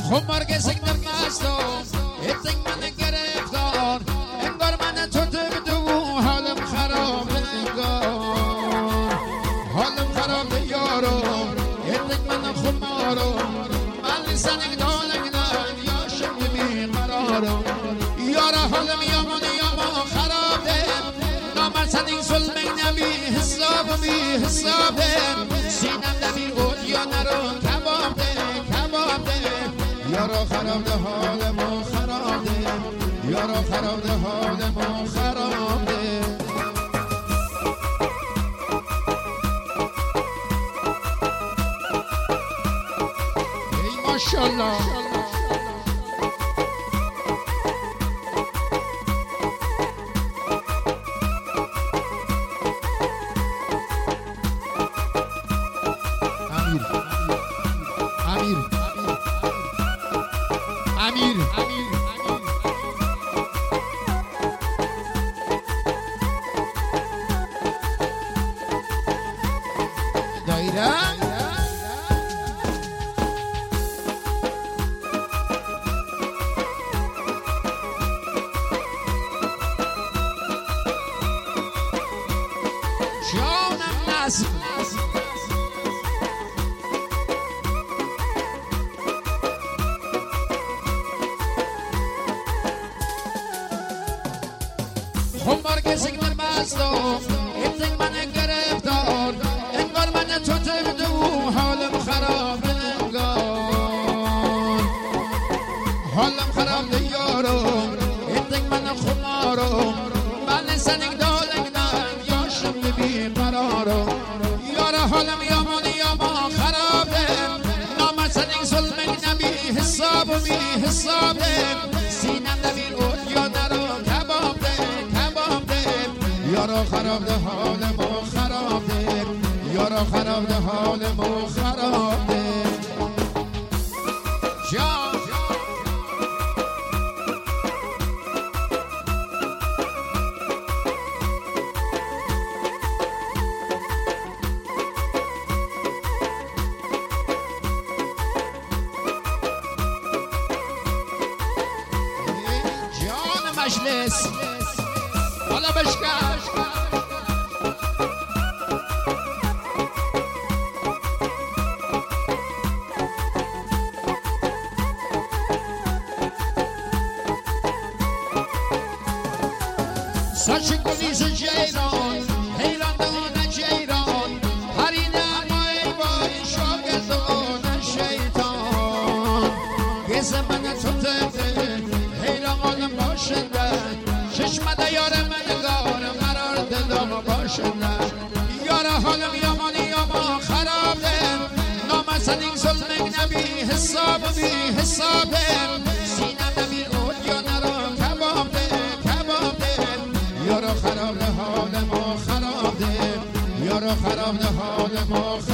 خمار که سکنم مستم اتک من گرفتار انگار من تو دو حالم خراب انگار حالم خراب یارو اتک من خمارم من سنگ دالگنم یا شم بیقرارم یارا حالم یامان خرابه نامرسنگ ظلمه نبی حسابه سینم نبی اوت یا نرو کباب ده یارا خراب ده حال ما خراب ده یارا خراب ده حال ما خراب ده ای ماشاءالله امیر دایره جانم نصب خمار که سکنم بستم اتک من گرفتار انگار من تو دو حالم خراب انگار حالم خراب ده یارم اتک من خمارم من سنگ دالگنم یا شم بیقرارم یارا حالم یامان خرابه نام سنگ ظلمه نبی حسابه سینم نبی اوت یا نرو کباب ده یارا خراب ده حال ما خراب ده یارا خراب ده حال ما خراب ده جان جان مجلس حالا بشکر سرچ کنیز جیران حیران دونه جیران هرینه ما ای بای شاگردان شیطان گز من تو تفه حیران آدم باشنده چشمده یار من گار قرار دلم باشنده یار حالم یامان خرابه نام سنگ ظلمه نبی حسابه سینم نبی اوت یا نرو کباب ده یارا خراب ده حال ما خراب ده یارا خراب ده حال ما خراب